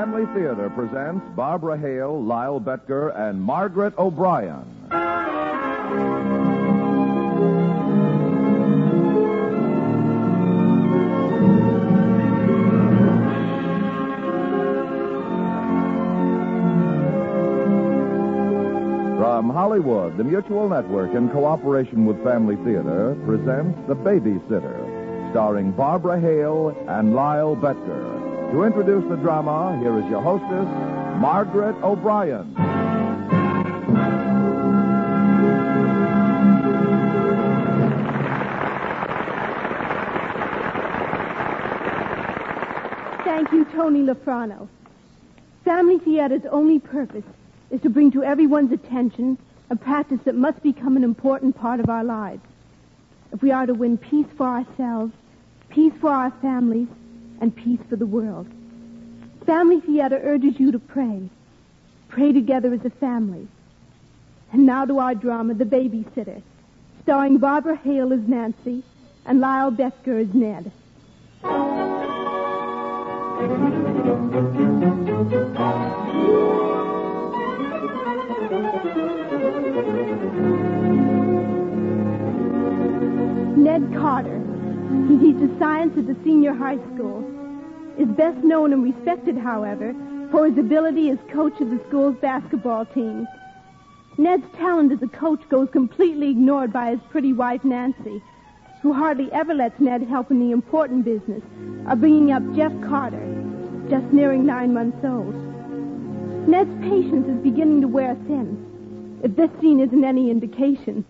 Family Theater presents Barbara Hale, Lyle Betker, and Margaret O'Brien. From Hollywood, the Mutual Network, in cooperation with Family Theater, presents The Babysitter, starring Barbara Hale and Lyle Betker. To introduce the drama, here is your hostess, Margaret O'Brien. Thank you, Tony Lafrano. Family Theater's only purpose is to bring to everyone's attention a practice that must become an important part of our lives. If we are to win peace for ourselves, peace for our families, and peace for the world. Family Theater urges you to pray. Pray together as a family. And now to our drama, The Babysitter, starring Barbara Hale as Nancy and Lyle Betker as Ned. Ned Carter. He teaches science at the senior high school. Is best known and respected, however, for his ability as coach of the school's basketball team. Ned's talent as a coach goes completely ignored by his pretty wife, Nancy, who hardly ever lets Ned help in the important business of bringing up Jeff Carter, just nearing 9 months old. Ned's patience is beginning to wear thin, if this scene isn't any indication.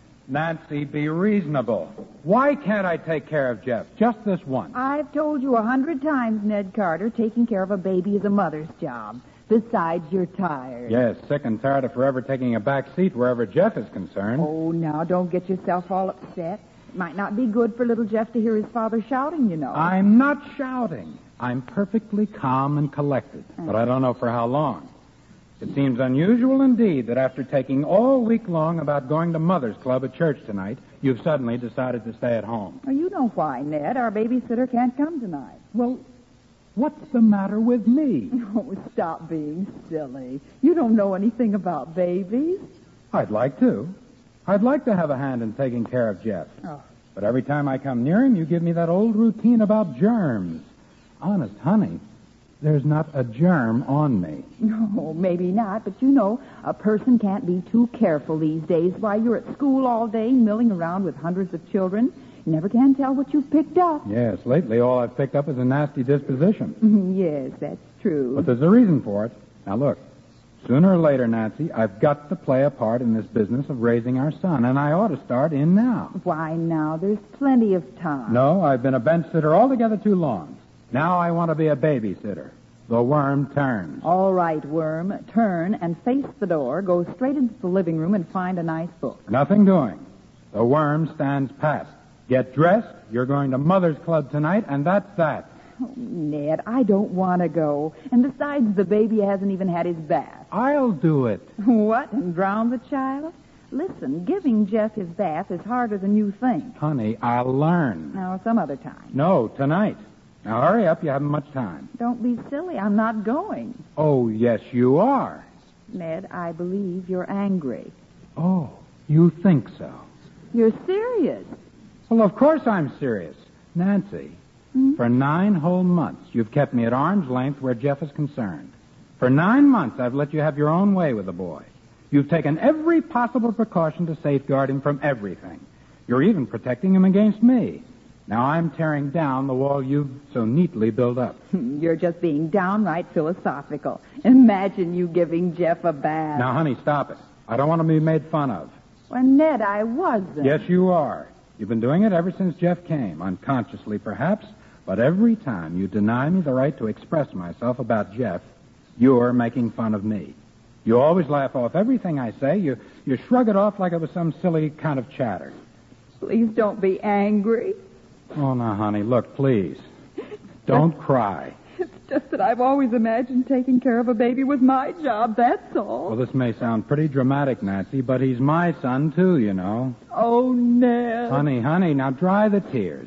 Nancy, be reasonable. Why can't I take care of Jeff? Just this once. I've told you 100 times, Ned Carter, taking care of a baby is a mother's job. Besides, you're tired. Yes, sick and tired of forever taking a back seat wherever Jeff is concerned. Oh, now, don't get yourself all upset. It might not be good for little Jeff to hear his father shouting, you know. I'm not shouting. I'm perfectly calm and collected, but I don't know for how long. It seems unusual indeed that after taking all week long about going to Mother's Club at church tonight, you've suddenly decided to stay at home. Well, you know why, Ned. Our babysitter can't come tonight. Well, what's the matter with me? Oh, stop being silly. You don't know anything about babies. I'd like to. I'd like to have a hand in taking care of Jeff. Oh. But every time I come near him, you give me that old routine about germs. Honest, honey, there's not a germ on me. No, maybe not, but you know, a person can't be too careful these days. Why, you're at school all day, milling around with hundreds of children. You never can tell what you've picked up. Yes, lately all I've picked up is a nasty disposition. Yes, that's true. But there's a reason for it. Now, look, sooner or later, Nancy, I've got to play a part in this business of raising our son, and I ought to start in now. Why now? There's plenty of time. No, I've been a bench sitter altogether too long. Now I want to be a babysitter. The worm turns. All right, Worm. Turn and face the door. Go straight into the living room and find a nice book. Nothing doing. The worm stands past. Get dressed. You're going to Mother's Club tonight, and that's that. Oh, Ned, I don't want to go. And besides, the baby hasn't even had his bath. I'll do it. What, and drown the child? Listen, giving Jeff his bath is harder than you think. Honey, I'll learn. Now, some other time. No, tonight. Now, hurry up. You haven't much time. Don't be silly. I'm not going. Oh, yes, you are. Ned, I believe you're angry. Oh, you think so? You're serious. Well, of course I'm serious. Nancy, for 9 whole months, you've kept me at arm's length where Jeff is concerned. For 9 months, I've let you have your own way with the boy. You've taken every possible precaution to safeguard him from everything. You're even protecting him against me. Now I'm tearing down the wall you've so neatly built up. You're just being downright philosophical. Imagine you giving Jeff a bath. Now, honey, stop it. I don't want to be made fun of. Well, Ned, I wasn't. Yes, you are. You've been doing it ever since Jeff came, unconsciously perhaps, but every time you deny me the right to express myself about Jeff, you're making fun of me. You always laugh off everything I say. You shrug it off like it was some silly kind of chatter. Please don't be angry. Oh, now, honey, look, please. Don't cry. It's just that I've always imagined taking care of a baby was my job, that's all. Well, this may sound pretty dramatic, Nancy, but he's my son, too, you know. Oh, Ned. Honey, now dry the tears.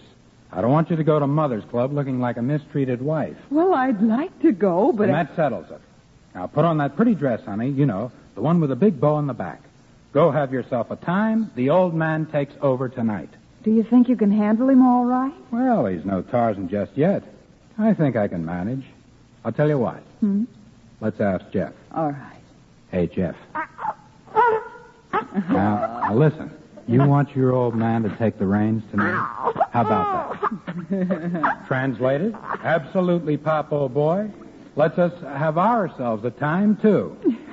I don't want you to go to Mother's Club looking like a mistreated wife. Well, I'd like to go, but... And that settles it. Now, put on that pretty dress, honey. You know, the one with the big bow in the back. Go have yourself a time. The old man takes over tonight. Do you think you can handle him all right? Well, he's no Tarzan just yet. I think I can manage. I'll tell you what. Let's ask Jeff. All right. Hey, Jeff. Now, listen. You want your old man to take the reins tonight? How about that? Translated? Absolutely, Pop, old boy. Let's us have ourselves a time, too.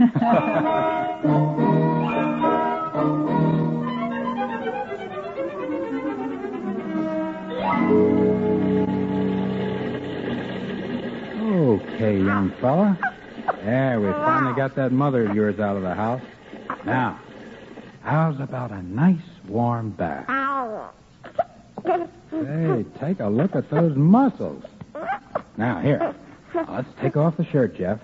Okay, young fella. There, we finally got that mother of yours out of the house. Now, how's about a nice warm bath? Hey, take a look at those muscles. Now, here. Let's take off the shirt, Jeff.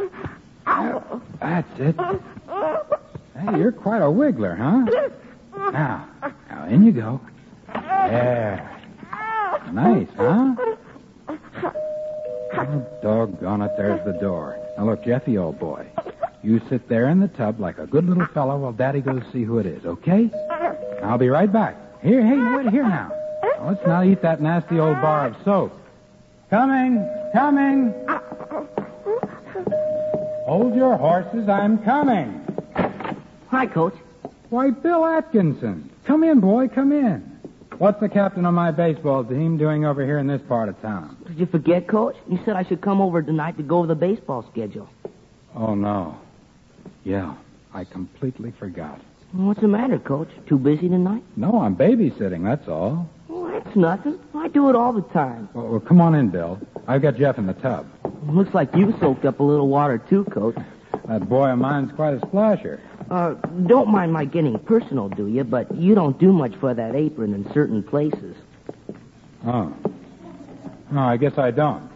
That's it. Hey, you're quite a wiggler, huh? Now, in you go. There. Nice, huh? Oh, doggone it, there's the door. Now, look, Jeffy, old boy, you sit there in the tub like a good little fellow while Daddy goes see who it is, okay? I'll be right back. Here, hey, wait here now. Now, let's not eat that nasty old bar of soap. Coming. Hold your horses, I'm coming. Hi, Coach. Why, Bill Atkinson. Come in, boy, come in. What's the captain of my baseball team doing over here in this part of town? Did you forget, Coach? You said I should come over tonight to go over the baseball schedule. Oh, no. Yeah, I completely forgot. What's the matter, Coach? Too busy tonight? No, I'm babysitting, that's all. Well, that's nothing. I do it all the time. Well, come on in, Bill. I've got Jeff in the tub. Looks like you soaked up a little water, too, Coach. That boy of mine's quite a splasher. Don't mind my getting personal, do you? But you don't do much for that apron in certain places. Oh. No, I guess I don't.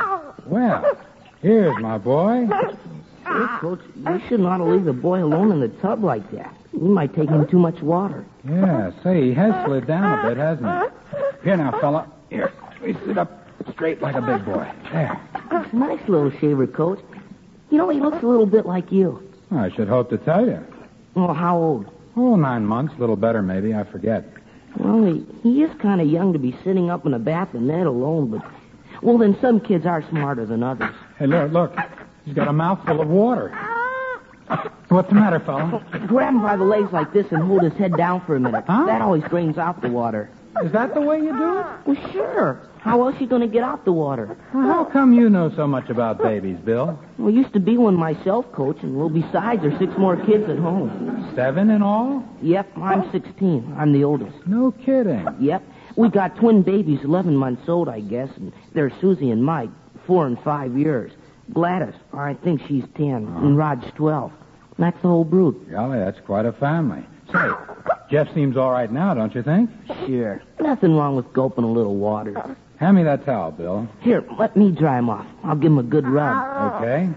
Well, here's my boy. Hey, Coach, you shouldn't ought to leave the boy alone in the tub like that. You might take him too much water. Yeah, say, he has slid down a bit, hasn't he? Here now, fella. Here, we sit up straight like a big boy. There. He's a nice little shaver, Coach. You know, he looks a little bit like you. I should hope to tell you. Well, how old? Oh, 9 months, a little better maybe, I forget. Well, he is kind of young to be sitting up in a bassinet alone, but... Well, then some kids are smarter than others. Hey, look. He's got a mouthful of water. What's the matter, fella? Grab him by the legs like this and hold his head down for a minute. Huh? That always drains out the water. Is that the way you do it? Well, sure. How else are you going to get out the water? Well, how come you know so much about babies, Bill? Well, used to be one myself, Coach, and well, besides, there's 6 more kids at home. 7 in all? Yep, I'm 16. I'm the oldest. No kidding. Yep. We got twin babies, 11 months old, I guess, and they're Susie and Mike, 4 and 5 years. Gladys, I think she's 10, and Rod's 12. That's the whole brood. Golly, that's quite a family. Say, Jeff seems all right now, don't you think? Sure. Nothing wrong with gulping a little water. Hand me that towel, Bill. Here, let me dry him off. I'll give him a good rub. Okay.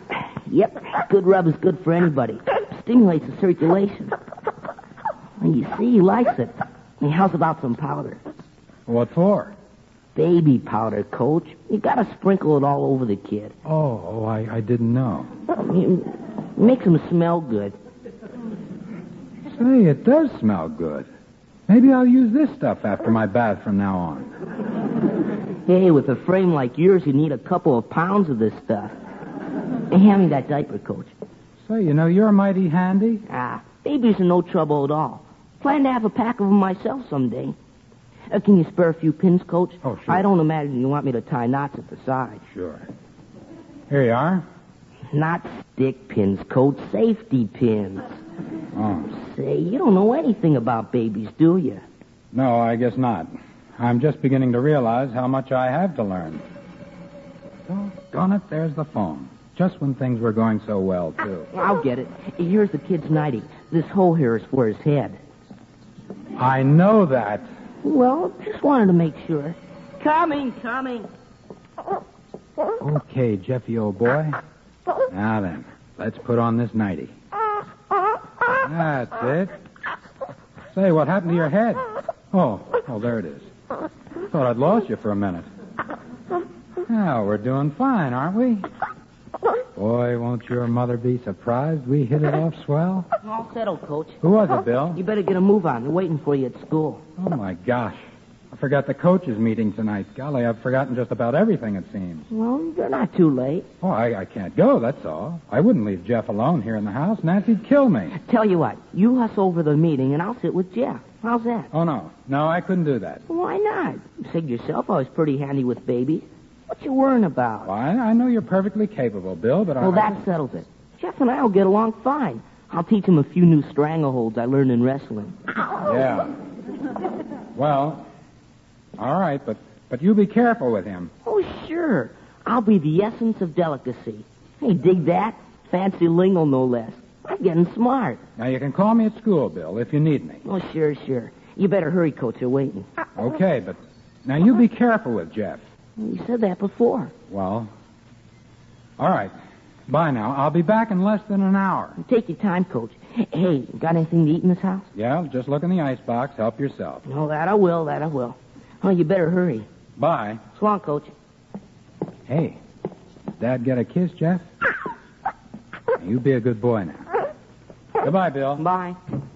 Yep, good rub is good for anybody. Stimulates the circulation. And you see, he likes it. And how's about some powder? What for? Baby powder, Coach. You gotta sprinkle it all over the kid. Oh, I didn't know. It makes him smell good. Say, it does smell good. Maybe I'll use this stuff after my bath from now on. Hey, with a frame like yours, you need a couple of pounds of this stuff. Hey, hand me that diaper, Coach. Say, you know, you're mighty handy. Babies are no trouble at all. Plan to have a pack of them myself someday. Can you spare a few pins, Coach? Oh, sure. I don't imagine you want me to tie knots at the side. Sure. Here you are. Not stick pins, Coach. Safety pins. Oh. Say, you don't know anything about babies, do you? No, I guess not. I'm just beginning to realize how much I have to learn. Doggone it, there's the phone. Just when things were going so well, too. I'll get it. Here's the kid's nightie. This hole here is for his head. I know that. Well, just wanted to make sure. Coming. Okay, Jeffy, old boy. Now then, let's put on this nightie. That's it. Say, what happened to your head? Oh, there it is. Thought I'd lost you for a minute. Now, we're doing fine, aren't we? Boy, won't your mother be surprised we hit it off swell? All settled, Coach. Who was it, Bill? You better get a move on. They're waiting for you at school. Oh, my gosh. I forgot the coaches' meeting tonight. Golly, I've forgotten just about everything, it seems. Well, they're not too late. Oh, I can't go, that's all. I wouldn't leave Jeff alone here in the house. Nancy'd kill me. Tell you what, you hustle over the meeting, and I'll sit with Jeff. How's that? Oh, no. No, I couldn't do that. Why not? You said yourself I was pretty handy with babies. What you worrying about? Well, I know you're perfectly capable, Bill, but Well, that settles it. Jeff and I will get along fine. I'll teach him a few new strangleholds I learned in wrestling. Yeah. Well, all right, but you be careful with him. Oh, sure. I'll be the essence of delicacy. Hey, dig that? Fancy lingo, no less. I'm getting smart. Now, you can call me at school, Bill, if you need me. Oh, sure. You better hurry, Coach. They're waiting. Okay, but now you be careful with Jeff. You said that before. Well, all right. Bye now. I'll be back in less than an hour. Take your time, Coach. Hey, got anything to eat in this house? Yeah, just look in the icebox. Help yourself. No, that I will. Oh, you better hurry. Bye. So long, Coach. Hey, Dad get a kiss, Jeff? You be a good boy now. Goodbye, Bill. Bye.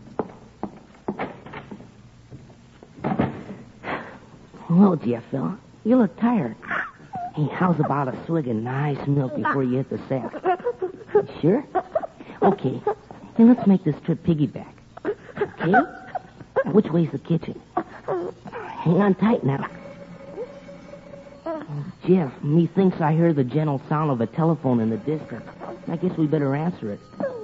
Hello, Jeff, fella. You look tired. Hey, how's about a swig of nice milk before you hit the sack? Sure? Okay. Then let's make this trip piggyback. Okay? Now, which way's the kitchen? Hang on tight now. Oh, Jeff, methinks I hear the gentle sound of a telephone in the distance. I guess we better answer it.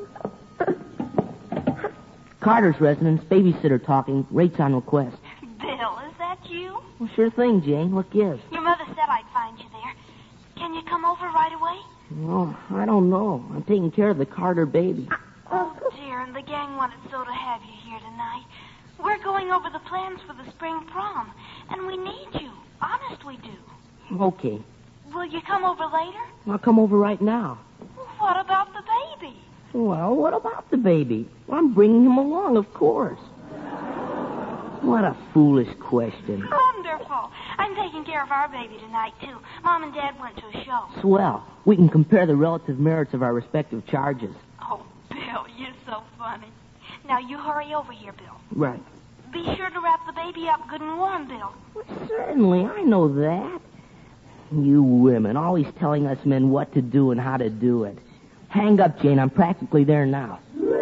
Carter's residence, babysitter talking, rates on request. Bill, is that you? Well, sure thing, Jane. What gives? Your mother said I'd find you there. Can you come over right away? Oh, I don't know. I'm taking care of the Carter baby. Oh, dear, and the gang wanted so to have you here tonight. We're going over the plans for the spring prom, and we need you. Honest, we do. Okay. Will you come over later? I'll come over right now. What about the baby? Well, what about the baby? I'm bringing him along, of course. What a foolish question. Wonderful. I'm taking care of our baby tonight, too. Mom and Dad went to a show. Swell. We can compare the relative merits of our respective charges. Oh, Bill, you're so funny. Now, you hurry over here, Bill. Right. Be sure to wrap the baby up good and warm, Bill. Certainly, I know that. You women, always telling us men what to do and how to do it. Hang up, Jane. I'm practically there now.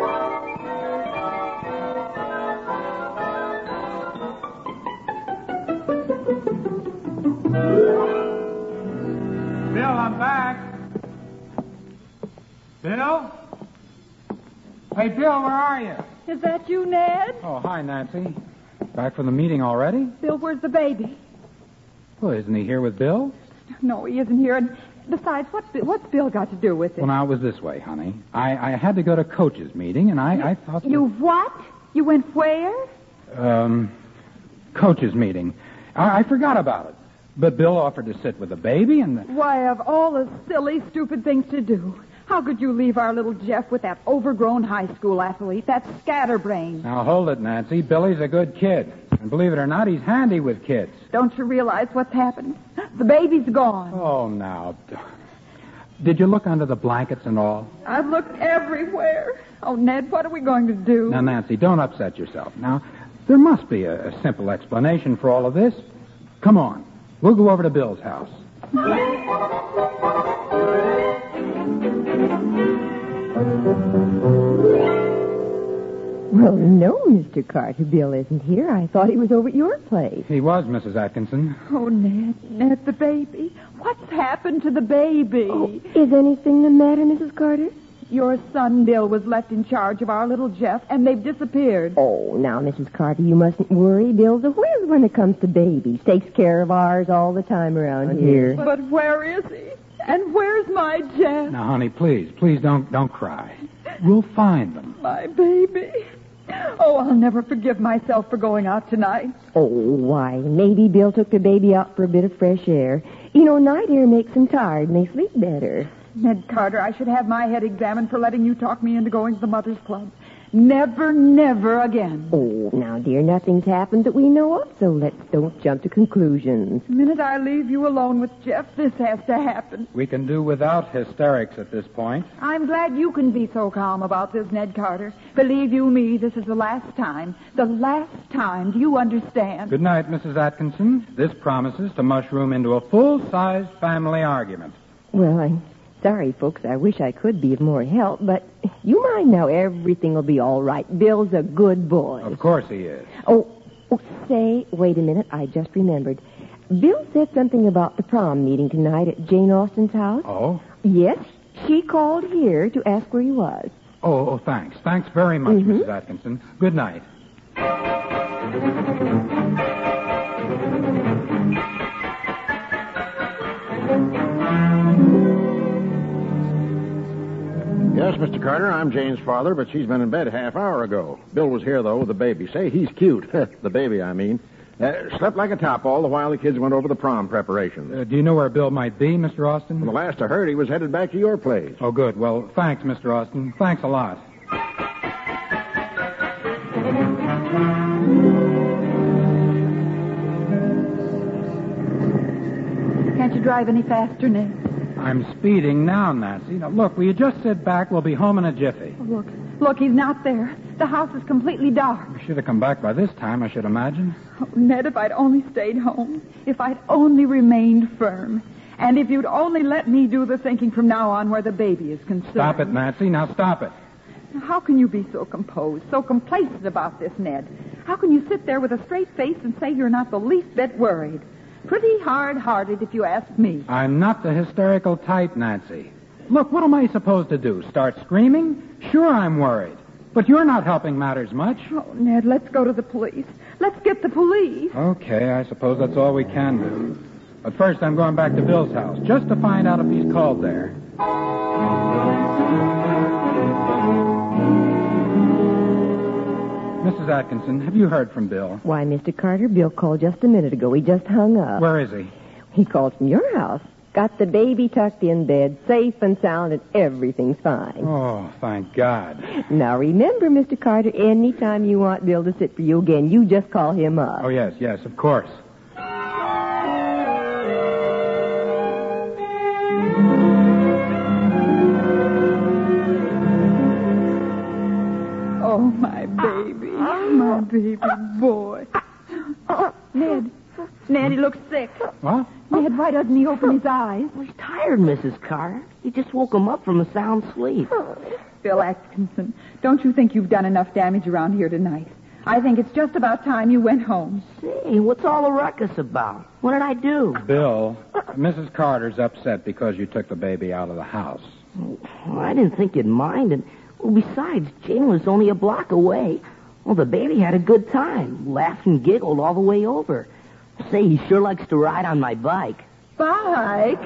Bill, I'm back. Bill? Hey, Bill, where are you? Is that you, Ned? Oh, hi, Nancy. Back from the meeting already? Bill, where's the baby? Well, isn't he here with Bill? No, he isn't here. And besides, what's Bill got to do with it? Well, now, it was this way, honey. I had to go to Coach's meeting, and I thought... You what? You went where? Coach's meeting. I forgot about it. But Bill offered to sit with the baby, and... Why, of all the silly, stupid things to do, how could you leave our little Jeff with that overgrown high school athlete, that scatterbrain? Now, hold it, Nancy. Billy's a good kid. And believe it or not, he's handy with kids. Don't you realize what's happened? The baby's gone. Oh, now... Did you look under the blankets and all? I've looked everywhere. Oh, Ned, what are we going to do? Now, Nancy, don't upset yourself. Now, there must be a simple explanation for all of this. Come on. We'll go over to Bill's house. Well, no, Mr. Carter. Bill isn't here. I thought he was over at your place. He was, Mrs. Atkinson. Oh, Ned, the baby. What's happened to the baby? Oh, is anything the matter, Mrs. Carter? Your son, Bill, was left in charge of our little Jeff, and they've disappeared. Oh, now, Mrs. Carter, you mustn't worry. Bill's a whiz when it comes to babies. Takes care of ours all the time around here. But where is he? And where's my Jeff? Now, honey, please don't cry. We'll find them. My baby. Oh, I'll never forgive myself for going out tonight. Oh, why? Maybe Bill took the baby out for a bit of fresh air. You know, night air makes them tired and they sleep better. Ned Carter, I should have my head examined for letting you talk me into going to the Mother's Club. Never, never again. Oh, now, dear, nothing's happened that we know of, so don't jump to conclusions. The minute I leave you alone with Jeff, this has to happen. We can do without hysterics at this point. I'm glad you can be so calm about this, Ned Carter. Believe you me, this is the last time. The last time. Do you understand? Good night, Mrs. Atkinson. This promises to mushroom into a full-sized family argument. Well, I'm sorry, folks. I wish I could be of more help, but you mind now. Everything will be all right. Bill's a good boy. Of course he is. Oh, say, wait a minute. I just remembered. Bill said something about the prom meeting tonight at Jane Austen's house. Oh? Yes, she called here to ask where he was. Oh, thanks. Thanks very much, Mrs. Atkinson. Good night. Yes, Mr. Carter, I'm Jane's father, but she's been in bed a half hour ago. Bill was here, though, with the baby. Say, he's cute. The baby, I mean. Slept like a top all the while the kids went over the prom preparations. Do you know where Bill might be, Mr. Austin? Well, the last I heard, he was headed back to your place. Oh, good. Well, thanks, Mr. Austin. Thanks a lot. Can't you drive any faster, Ned? I'm speeding now, Nancy. Now, look, will you just sit back? We'll be home in a jiffy. Oh, look, he's not there. The house is completely dark. We should have come back by this time, I should imagine. Oh, Ned, if I'd only stayed home. If I'd only remained firm. And if you'd only let me do the thinking from now on where the baby is concerned. Stop it, Nancy. Now stop it. How can you be so composed, so complacent about this, Ned? How can you sit there with a straight face and say you're not the least bit worried? Pretty hard-hearted, if you ask me. I'm not the hysterical type, Nancy. Look, what am I supposed to do? Start screaming? Sure, I'm worried. But you're not helping matters much. Oh, Ned, let's go to the police. Let's get the police. Okay, I suppose that's all we can do. But first, I'm going back to Bill's house, just to find out if he's called there. Mrs. Atkinson, have you heard from Bill? Why, Mr. Carter, Bill called just a minute ago. He just hung up. Where is he? He called from your house. Got the baby tucked in bed, safe and sound, and everything's fine. Oh, thank God. Now, remember, Mr. Carter, anytime you want Bill to sit for you again, you just call him up. Oh, yes, of course. Oh, my baby boy. Ned, he looks sick. What? Ned, why doesn't he open his eyes? He's tired, Mrs. Carter. You just woke him up from a sound sleep. Bill Atkinson, don't you think you've done enough damage around here tonight? I think it's just about time you went home. Say, what's all the ruckus about? What did I do? Bill, Mrs. Carter's upset because you took the baby out of the house. Well, I didn't think you'd mind. And, well, besides, Jane was only a block away. Well, the baby had a good time. Laughed and giggled all the way over. Say, he sure likes to ride on my bike. Bike?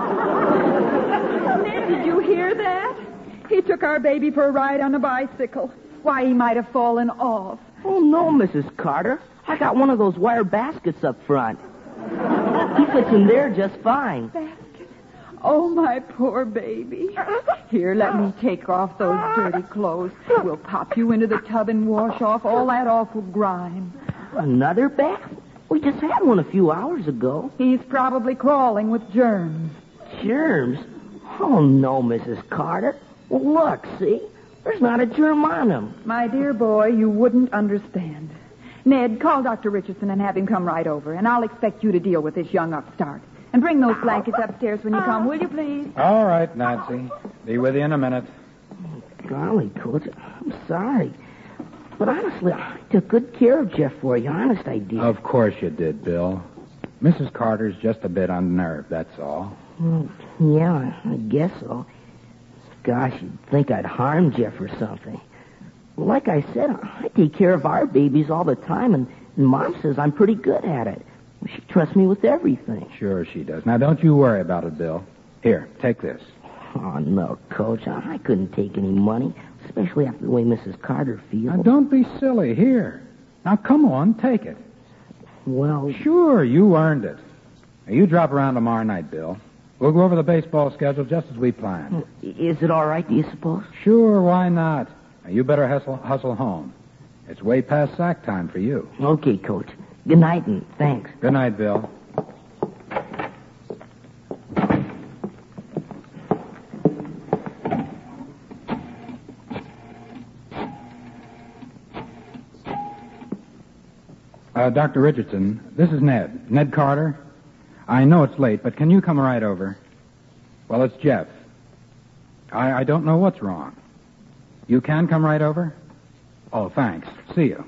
Ned, did you hear that? He took our baby for a ride on a bicycle. Why, he might have fallen off. Oh, no, Mrs. Carter. I got one of those wire baskets up front. He fits in there just fine. Basket? Oh, my poor baby. Here, let me take off those dirty clothes. We'll pop you into the tub and wash off all that awful grime. Another bath? We just had one a few hours ago. He's probably crawling with germs. Germs? Oh, no, Mrs. Carter. Well, look, see? There's not a germ on him. My dear boy, you wouldn't understand. Ned, call Dr. Richardson and have him come right over, and I'll expect you to deal with this young upstart. And bring those blankets upstairs when you come, will you, please? All right, Nancy. Be with you in a minute. Golly, Coach, I'm sorry. But honestly, I took good care of Jeff for you. Honest, I did. Of course you did, Bill. Mrs. Carter's just a bit unnerved, that's all. Well, yeah, I guess so. Gosh, you'd think I'd harm Jeff or something. Like I said, I take care of our babies all the time, and Mom says I'm pretty good at it. She trusts me with everything. Sure she does. Now, don't you worry about it, Bill. Here, take this. Oh, no, Coach. I couldn't take any money, especially after the way Mrs. Carter feels. Now, don't be silly. Here. Now, come on, take it. Well... Sure, you earned it. Now, you drop around tomorrow night, Bill. We'll go over the baseball schedule just as we planned. Is it all right, do you suppose? Sure, why not? Now, you better hustle home. It's way past sack time for you. Okay, Coach. Good night and thanks. Good night, Bill. Dr. Richardson, this is Ned. Ned Carter. I know it's late, but can you come right over? Well, it's Jeff. I don't know what's wrong. You can come right over? Oh, thanks. See you.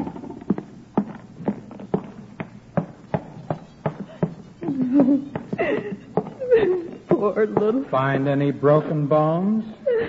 Poor little... Find any broken bones?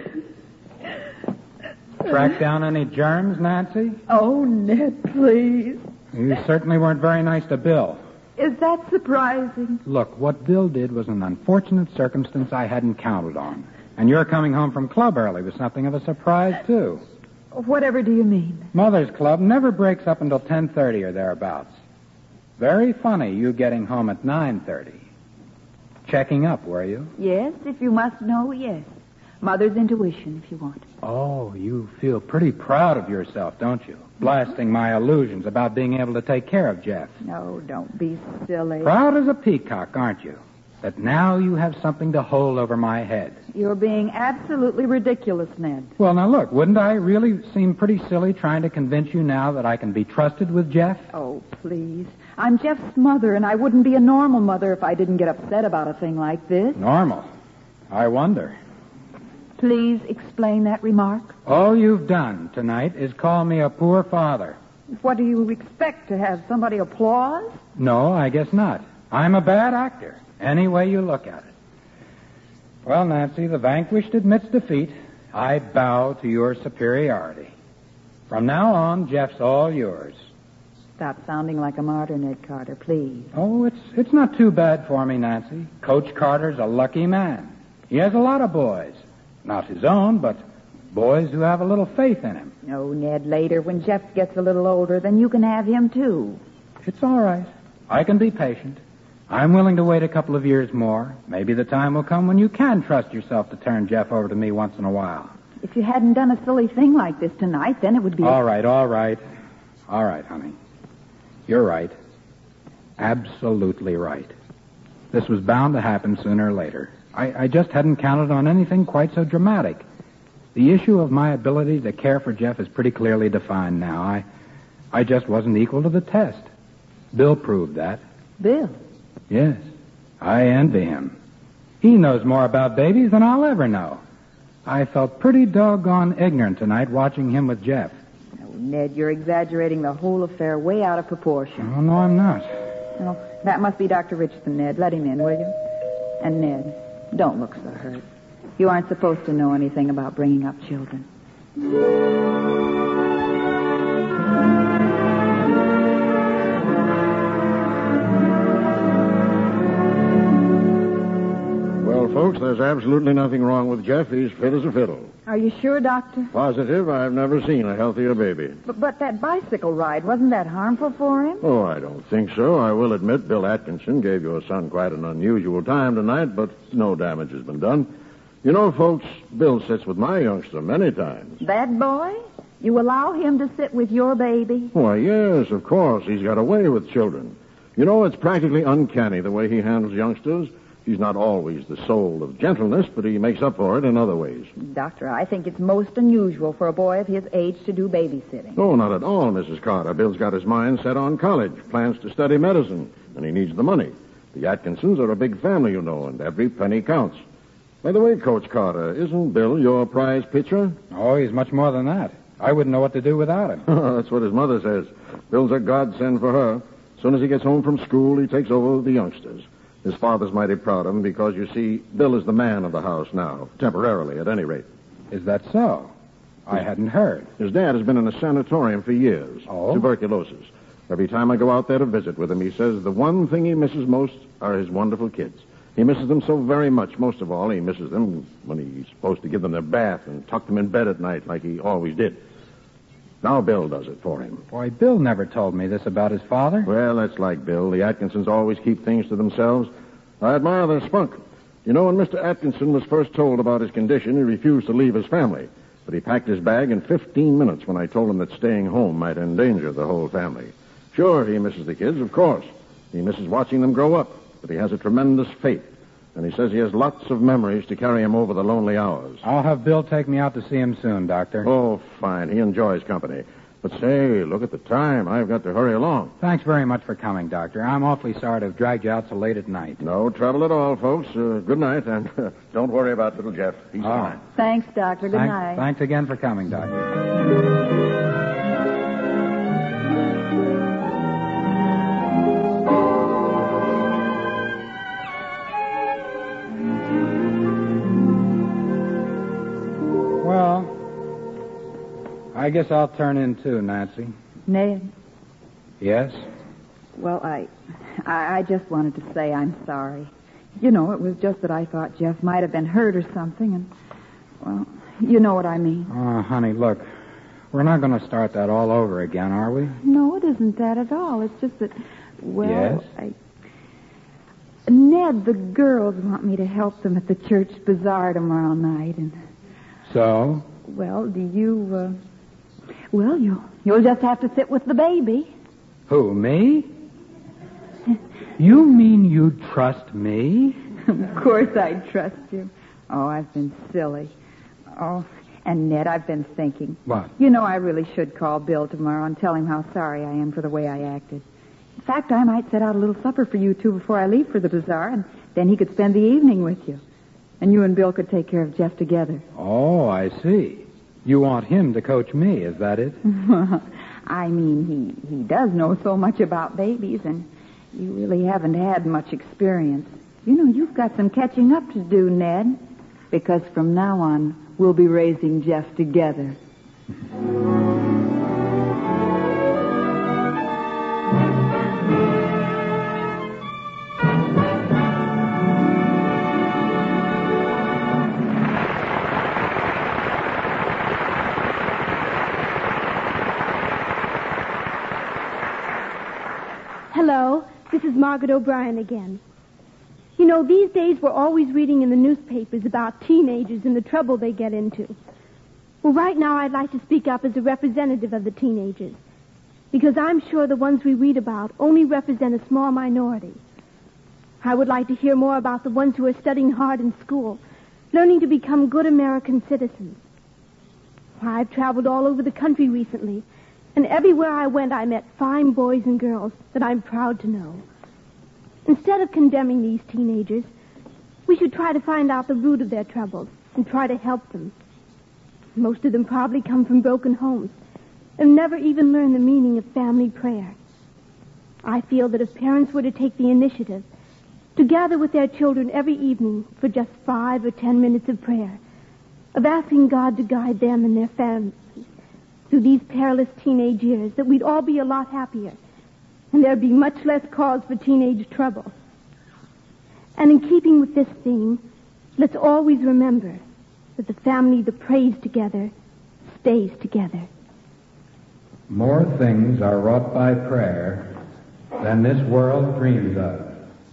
Track down any germs, Nancy? Oh, Ned, please. You certainly weren't very nice to Bill. Is that surprising? Look, what Bill did was an unfortunate circumstance I hadn't counted on. And your coming home from club early was something of a surprise, too. Whatever do you mean? Mother's club never breaks up until 10:30 or thereabouts. Very funny, you getting home at 9:30. Checking up, were you? Yes, if you must know, yes. Mother's intuition, if you want. Oh, you feel pretty proud of yourself, don't you? Blasting my illusions about being able to take care of Jeff. No, don't be silly. Proud as a peacock, aren't you? That now you have something to hold over my head. You're being absolutely ridiculous, Ned. Well, now look, wouldn't I really seem pretty silly trying to convince you now that I can be trusted with Jeff? Oh, please. I'm Jeff's mother, and I wouldn't be a normal mother if I didn't get upset about a thing like this. Normal? I wonder. Please explain that remark. All you've done tonight is call me a poor father. What do you expect, to have somebody applause? No, I guess not. I'm a bad actor, any way you look at it. Well, Nancy, the vanquished admits defeat. I bow to your superiority. From now on, Jeff's all yours. Stop sounding like a martyr, Ned Carter, please. Oh, it's not too bad for me, Nancy. Coach Carter's a lucky man. He has a lot of boys. Not his own, but boys who have a little faith in him. Oh, Ned, later, when Jeff gets a little older, then you can have him, too. It's all right. I can be patient. I'm willing to wait a couple of years more. Maybe the time will come when you can trust yourself to turn Jeff over to me once in a while. If you hadn't done a silly thing like this tonight, then it would be... All right. All right, honey. You're right. Absolutely right. This was bound to happen sooner or later. I just hadn't counted on anything quite so dramatic. The issue of my ability to care for Jeff is pretty clearly defined now. I just wasn't equal to the test. Bill proved that. Bill? Yes. I envy him. He knows more about babies than I'll ever know. I felt pretty doggone ignorant tonight watching him with Jeff. Oh, Ned, you're exaggerating the whole affair way out of proportion. Oh, no, I'm not. No, that must be Dr. Richardson, Ned. Let him in, will you? And Ned, don't look so hurt. You aren't supposed to know anything about bringing up children. Well, folks, there's absolutely nothing wrong with Jeff. He's fit as a fiddle. Are you sure, Doctor? Positive, I've never seen a healthier baby. But that bicycle ride, wasn't that harmful for him? Oh, I don't think so. I will admit Bill Atkinson gave your son quite an unusual time tonight, but no damage has been done. You know, folks, Bill sits with my youngster many times. That boy? You allow him to sit with your baby? Why, yes, of course. He's got a way with children. You know, it's practically uncanny the way he handles youngsters. He's not always the soul of gentleness, but he makes up for it in other ways. Doctor, I think it's most unusual for a boy of his age to do babysitting. Oh, not at all, Mrs. Carter. Bill's got his mind set on college, plans to study medicine, and he needs the money. The Atkinsons are a big family, you know, and every penny counts. By the way, Coach Carter, isn't Bill your prize pitcher? Oh, he's much more than that. I wouldn't know what to do without him. That's what his mother says. Bill's a godsend for her. As soon as he gets home from school, he takes over the youngsters. His father's mighty proud of him because, you see, Bill is the man of the house now, temporarily at any rate. Is that so? I hadn't heard. His dad has been in a sanatorium for years. Oh? Tuberculosis. Every time I go out there to visit with him, he says the one thing he misses most are his wonderful kids. He misses them so very much. Most of all, he misses them when he's supposed to give them their bath and tuck them in bed at night like he always did. Now Bill does it for him. Boy, Bill never told me this about his father. Well, that's like Bill. The Atkinsons always keep things to themselves. I admire their spunk. You know, when Mr. Atkinson was first told about his condition, he refused to leave his family. But he packed his bag in 15 minutes when I told him that staying home might endanger the whole family. Sure, he misses the kids, of course. He misses watching them grow up. But he has a tremendous faith. And he says he has lots of memories to carry him over the lonely hours. I'll have Bill take me out to see him soon, Doctor. Oh, fine. He enjoys company. But say, look at the time. I've got to hurry along. Thanks very much for coming, Doctor. I'm awfully sorry to have dragged you out so late at night. No trouble at all, folks. Good night, and don't worry about little Jeff. He's fine. Thanks, Doctor. Good night. Thanks again for coming, Doctor. I guess I'll turn in too, Nancy. Ned? Yes? Well, I just wanted to say I'm sorry. You know, it was just that I thought Jeff might have been hurt or something, and, well, you know what I mean. Oh, honey, look, we're not going to start that all over again, are we? No, it isn't that at all. It's just that, well, Yes? Ned, the girls want me to help them at the church bazaar tomorrow night, and... So? Well, do you, Well, you'll just have to sit with the baby. Who, me? You mean you trust me? Of course I trust you. Oh, I've been silly. Oh, and Ned, I've been thinking. What? You know, I really should call Bill tomorrow and tell him how sorry I am for the way I acted. In fact, I might set out a little supper for you two before I leave for the bazaar, and then he could spend the evening with you. And you and Bill could take care of Jeff together. Oh, I see. You want him to coach me, is that it? I mean, he does know so much about babies, and you really haven't had much experience. You know, you've got some catching up to do, Ned, because from now on, we'll be raising Jeff together. Hello, this is Margaret O'Brien again. You know, these days we're always reading in the newspapers about teenagers and the trouble they get into. Well, right now I'd like to speak up as a representative of the teenagers, because I'm sure the ones we read about only represent a small minority. I would like to hear more about the ones who are studying hard in school, learning to become good American citizens. I've traveled all over the country recently, and everywhere I went, I met fine boys and girls that I'm proud to know. Instead of condemning these teenagers, we should try to find out the root of their troubles and try to help them. Most of them probably come from broken homes and never even learn the meaning of family prayer. I feel that if parents were to take the initiative to gather with their children every evening for just 5 or 10 minutes of prayer, of asking God to guide them and their families through these perilous teenage years, that we'd all be a lot happier, and there'd be much less cause for teenage trouble. And in keeping with this theme, let's always remember that the family that prays together stays together. More things are wrought by prayer than this world dreams of.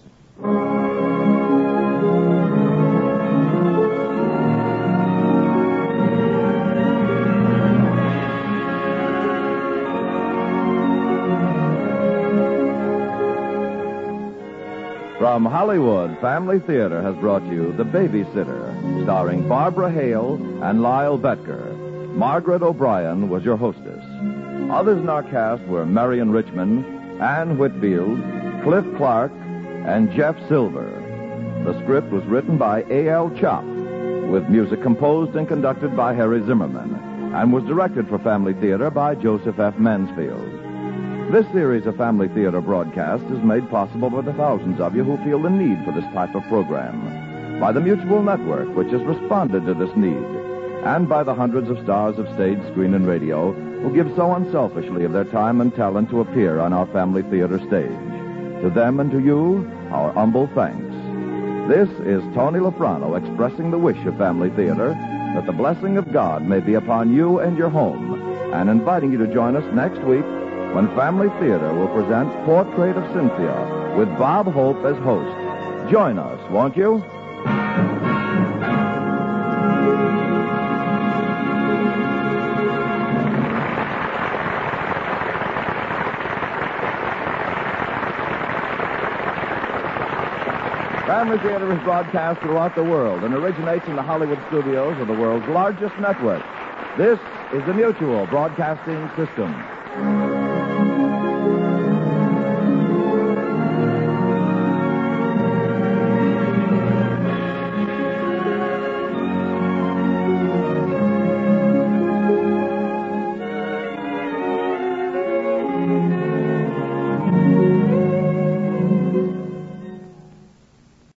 From Hollywood, Family Theater has brought you The Babysitter, starring Barbara Hale and Lyle Betker. Margaret O'Brien was your hostess. Others in our cast were Marion Richmond, Ann Whitfield, Cliff Clark, and Jeff Silver. The script was written by A.L. Chop, with music composed and conducted by Harry Zimmerman, and was directed for Family Theater by Joseph F. Mansfield. This series of Family Theater broadcasts is made possible by the thousands of you who feel the need for this type of program, by the Mutual Network, which has responded to this need, and by the hundreds of stars of stage, screen, and radio who give so unselfishly of their time and talent to appear on our Family Theater stage. To them and to you, our humble thanks. This is Tony Lafrano expressing the wish of Family Theater that the blessing of God may be upon you and your home, and inviting you to join us next week when Family Theater will present Portrait of Cynthia with Bob Hope as host. Join us, won't you? Family Theater is broadcast throughout the world and originates in the Hollywood studios of the world's largest network. This is the Mutual Broadcasting System.